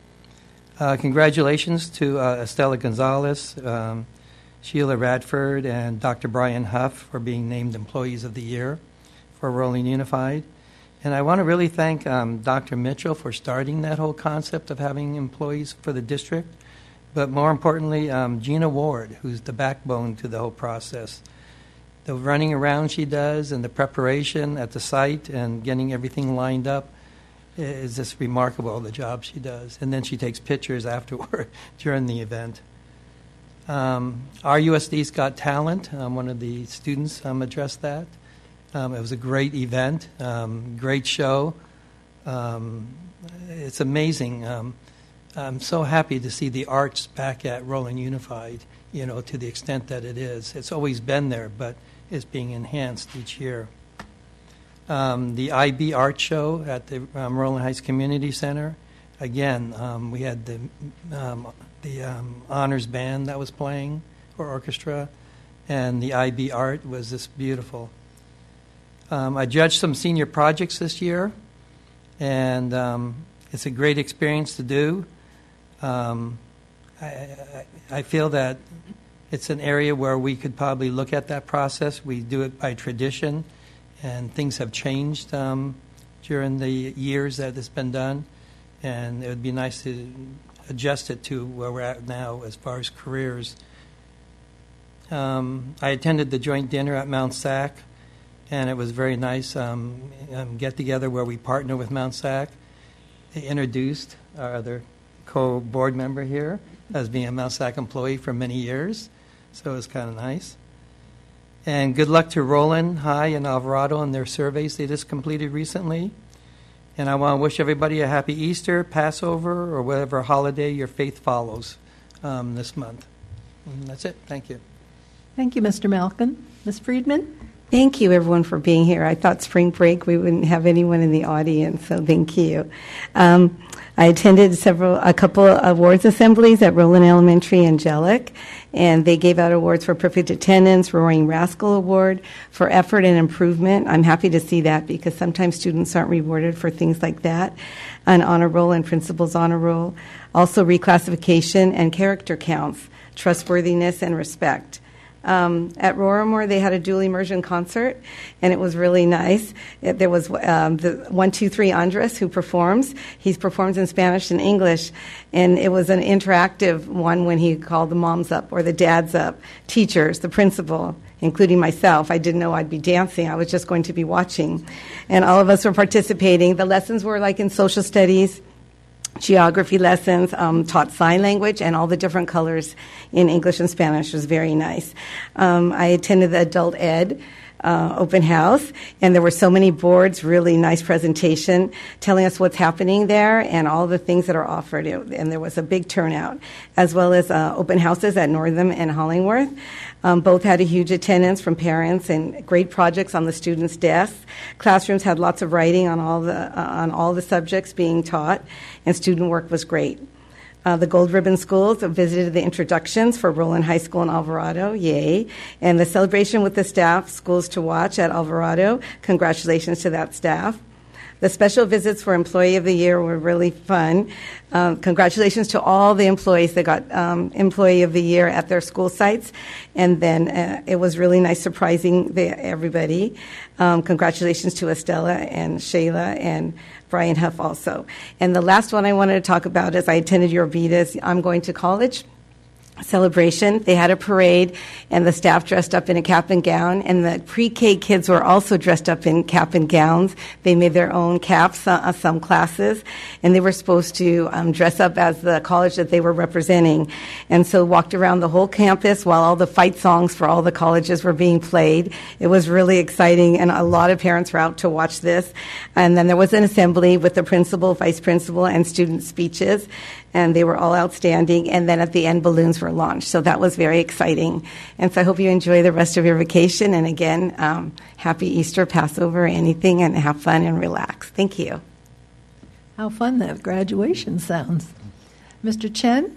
Speaker 9: Uh, congratulations to uh, Estela Gonzalez, um, Sheila Radford, and Doctor Brian Huff for being named Employees of the Year for Roland Unified. And I want to really thank um, Doctor Mitchell for starting that whole concept of having employees for the district. But more importantly, um, Gina Ward, who's the backbone to the whole process. The running around she does and the preparation at the site and getting everything lined up is just remarkable, the job she does. And then she takes pictures afterward during the event. Um, R U S D's Got Talent, um, one of the students um, addressed that. Um, it was a great event, um, great show. Um, it's amazing. Um, I'm so happy to see the arts back at Roland Unified, you know, to the extent that it is. It's always been there, but it's being enhanced each year. Um, the I B Art Show at the um, Roland Heights Community Center. Again, um, we had the um, the um, honors band that was playing, or orchestra, and the I B Art was just beautiful. Um, I judged some senior projects this year, and um, it's a great experience to do. Um, I, I, I feel that it's an area where we could probably look at that process. We do it by tradition, and things have changed um, during the years that it's been done, and it would be nice to adjust it to where we're at now as far as careers. Um, I attended the joint dinner at Mount Sac, and it was very nice um, um, get-together where we partner with Mount Sac. They introduced our other co-board member here as being a Mount Sac employee for many years, so it was kind of nice. And good luck to Roland High and Alvarado on their surveys they just completed recently. And I want to wish everybody a happy Easter, Passover, or whatever holiday your faith follows um, this month. And that's it. Thank you.
Speaker 1: Thank you, Mister Malkin. Miz Friedman?
Speaker 12: Thank you, everyone, for being here. I thought spring break we wouldn't have anyone in the audience, so thank you. Um, I attended several, a couple of awards assemblies at Roland Elementary and Jellic, and they gave out awards for perfect attendance, Roaring Rascal Award, for effort and improvement. I'm happy to see that because sometimes students aren't rewarded for things like that. An honor roll and principal's honor roll. Also reclassification and character counts, trustworthiness and respect. Um, at Roaramore, they had a dual immersion concert, and it was really nice. It, there was um, the one, two, three Andres who performs. He performs in Spanish and English, and it was an interactive one when he called the moms up or the dads up, teachers, the principal, including myself. I didn't know I'd be dancing. I was just going to be watching, and all of us were participating. The lessons were like in social studies, geography lessons, um, taught sign language, and all the different colors in English and Spanish was very nice. Um, I attended the adult ed uh, open house, and there were so many boards, really nice presentation, telling us what's happening there and all the things that are offered. And there was a big turnout, as well as uh, open houses at Northam and Hollingworth. Um, both had a huge attendance from parents and great projects on the students' desks. Classrooms had lots of writing on all the uh, on all the subjects being taught, and student work was great. Uh, the Gold Ribbon Schools visited the introductions for Roland High School and Alvarado, yay. And the celebration with the staff, Schools to Watch at Alvarado, congratulations to that staff. The special visits for Employee of the Year were really fun. Um, congratulations to all the employees that got um, Employee of the Year at their school sites. And then uh, it was really nice surprising the, everybody. Um, congratulations to Estella and Shayla and Brian Huff also. And the last one I wanted to talk about is I attended Yorvita's I'm Going to College celebration. They had a parade, and the staff dressed up in a cap and gown, and the pre-K kids were also dressed up in cap and gowns. They made their own caps, uh, some classes, and they were supposed to um, dress up as the college that they were representing. And so walked around the whole campus while all the fight songs for all the colleges were being played. It was really exciting, and a lot of parents were out to watch this. And then there was an assembly with the principal, vice principal, and student speeches, and they were all outstanding. And then at the end, balloons were launched. So that was very exciting. And so I hope you enjoy the rest of your vacation. And again, um, happy Easter, Passover, anything, and have fun and relax. Thank you.
Speaker 1: How fun that graduation sounds. Mister Chen?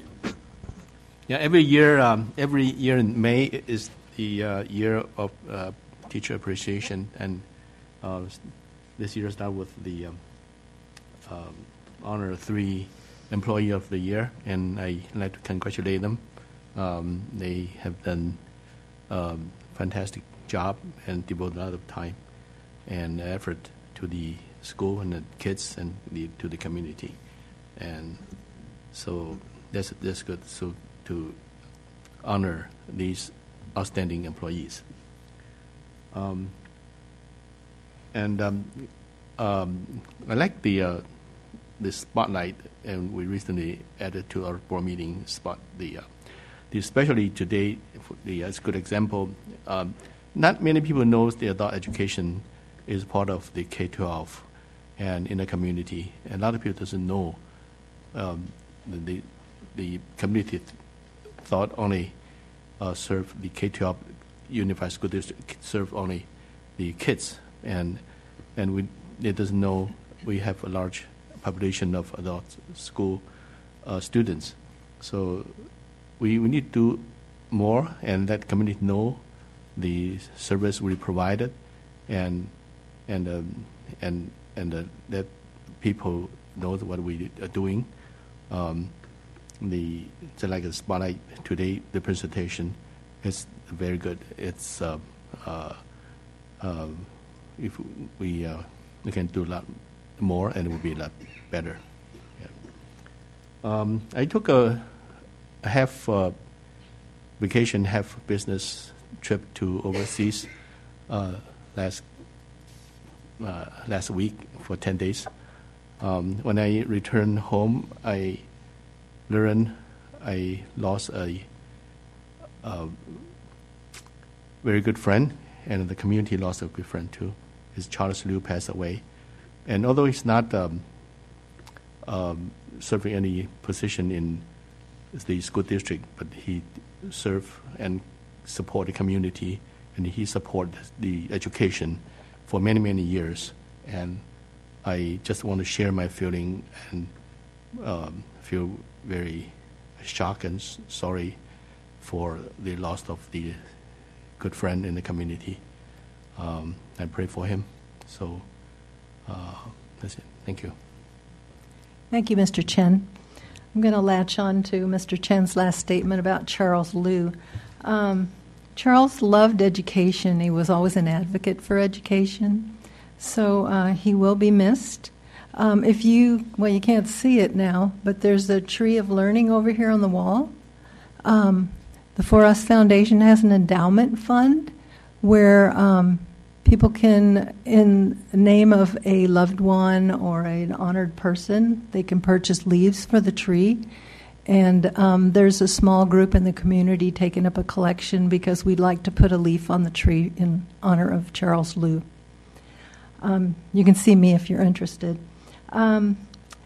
Speaker 11: Yeah, every year, um, every year in May is the uh, year of uh, teacher appreciation. And uh, this year started with the um, um, honor three Employee of the Year, and I like to congratulate them. Um, they have done a um, fantastic job and devoted a lot of time and effort to the school and the kids and the, to the community. And so that's, that's good, so to honor these outstanding employees. Um, and um, um, I like the uh, the spotlight, and we recently added to our board meeting spot the, uh, the especially today, the as a good example. Um, not many people know the adult education is part of the K twelve and in the community. And a lot of people doesn't know um, the the community th- thought only uh, serve the K twelve unified school district, serve only the kids, and and we it doesn't know we have a large population of adult school uh, students. So we, we need to do more and let community know the service we provided, and and um, and and uh, let people know what we are doing. Um, the just like the spotlight today, the presentation is very good. It's uh, uh, uh, if we uh, we can do a lot more, and it will be a lot better. Yeah. Um, I took a, a half uh, vacation, half business trip to overseas uh, last uh, last week for ten days. Um, when I returned home, I learned I lost a, a very good friend, and the community lost a good friend too. His Charles Liu passed away, and although he's not um, um, serving any position in the school district, but he served and support the community, and he supported the education for many, many years. And I just want to share my feeling and um, feel very shocked and s- sorry for the loss of the good friend in the community. Um, I pray for him. So uh, that's it. Thank you.
Speaker 1: Thank you, Mister Chen. I'm going to latch on to Mister Chen's last statement about Charles Liu. Um, Charles loved education. He was always an advocate for education. So uh, he will be missed. Um, if you, well, you can't see it now, but there's a tree of learning over here on the wall. Um, the For Us Foundation has an endowment fund where um, people can, in the name of a loved one or an honored person, they can purchase leaves for the tree. And um, there's a small group in the community taking up a collection because we'd like to put a leaf on the tree in honor of Charles Liu. Um, you can see me if you're interested. Um,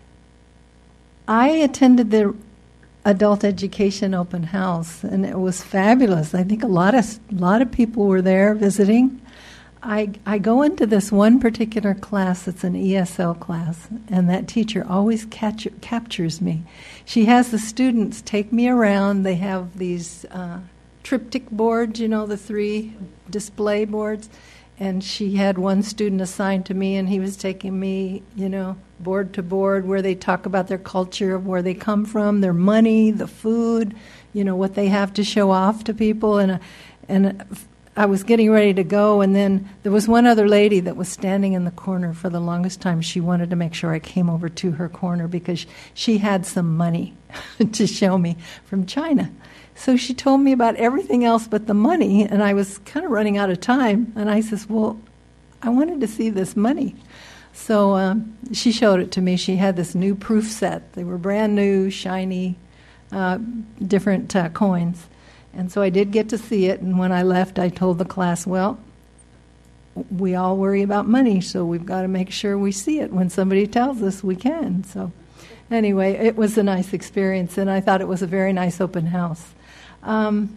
Speaker 1: I attended the adult education open house, and it was fabulous. I think a lot of a lot of people were there visiting. I I go into this one particular class. It's an E S L class, and that teacher always catch, captures me. She has the students take me around. They have these uh, triptych boards, you know, the three display boards. And she had one student assigned to me, and he was taking me, you know, board to board, where they talk about their culture, of where they come from, their money, the food, you know, what they have to show off to people. And uh, and I was getting ready to go, and then there was one other lady that was standing in the corner for the longest time. She wanted to make sure I came over to her corner because she had some money to show me from China. So she told me about everything else but the money, and I was kind of running out of time. And I says, well, I wanted to see this money. So um, she showed it to me. She had this new proof set. They were brand new, shiny, uh, different uh, coins. And so I did get to see it, and when I left, I told the class, well, we all worry about money, so we've got to make sure we see it. When somebody tells us, we can. So anyway, it was a nice experience, and I thought it was a very nice open house. Um,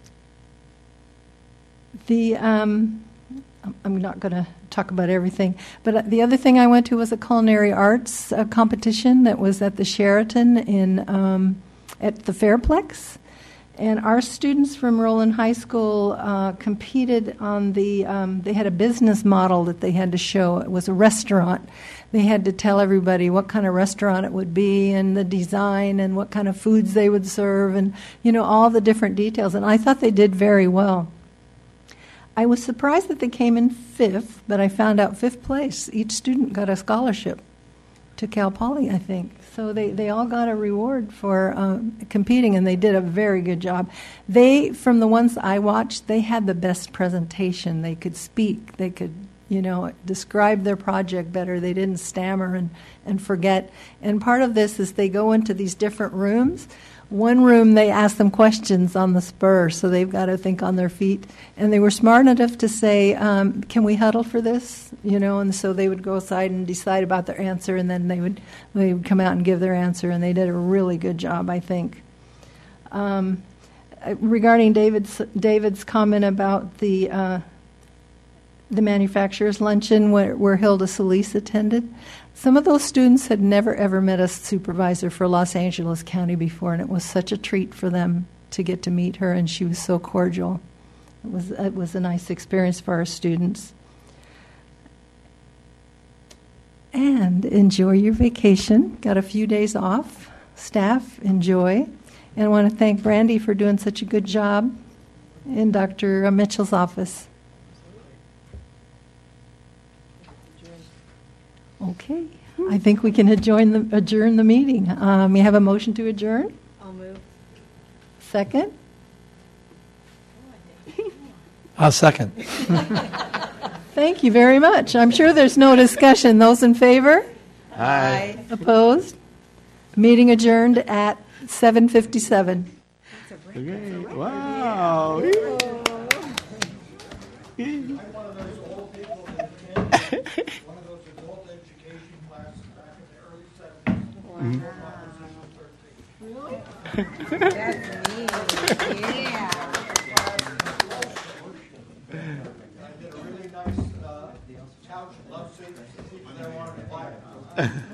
Speaker 1: the um, I'm not going to talk about everything, but the other thing I went to was a culinary arts uh, competition that was at the Sheraton in um, at the Fairplex, and our students from Roland High School uh, competed on the. Um, they had a business model that they had to show. It was a restaurant. They had to tell everybody what kind of restaurant it would be and the design and what kind of foods they would serve and, you know, all the different details. And I thought they did very well. I was surprised that they came in fifth, but I found out fifth place. Each student got a scholarship to Cal Poly, I think. So they, they all got a reward for um, competing, and they did a very good job. They, from the ones I watched, they had the best presentation. They could speak. They could, you know, describe their project better. They didn't stammer and, and forget. And part of this is they go into these different rooms. One room, they ask them questions on the spur, so they've got to think on their feet. And they were smart enough to say, um, can we huddle for this? You know, and so they would go aside and decide about their answer, and then they would they would come out and give their answer, and they did a really good job, I think. Um, regarding David's, David's comment about the... Uh, the manufacturer's luncheon where, where Hilda Solis attended. Some of those students had never, ever met a supervisor for Los Angeles County before, and it was such a treat for them to get to meet her, and she was so cordial. It was, it was a nice experience for our students. And enjoy your vacation. Got a few days off. Staff, enjoy. And I want to thank Brandy for doing such a good job in Doctor Mitchell's office. Okay. I think we can adjourn the, adjourn the meeting. Um, we have a motion to adjourn.
Speaker 12: I'll move.
Speaker 1: Second?
Speaker 13: I'll second.
Speaker 1: Thank you very much. I'm sure there's no discussion. Those in favor?
Speaker 13: Aye.
Speaker 1: Opposed? Meeting adjourned at seven fifty-seven.
Speaker 11: Okay. Wow.
Speaker 12: That's neat. Yeah.
Speaker 7: I did a really nice uh, couch love seat. People there wanted to buy it.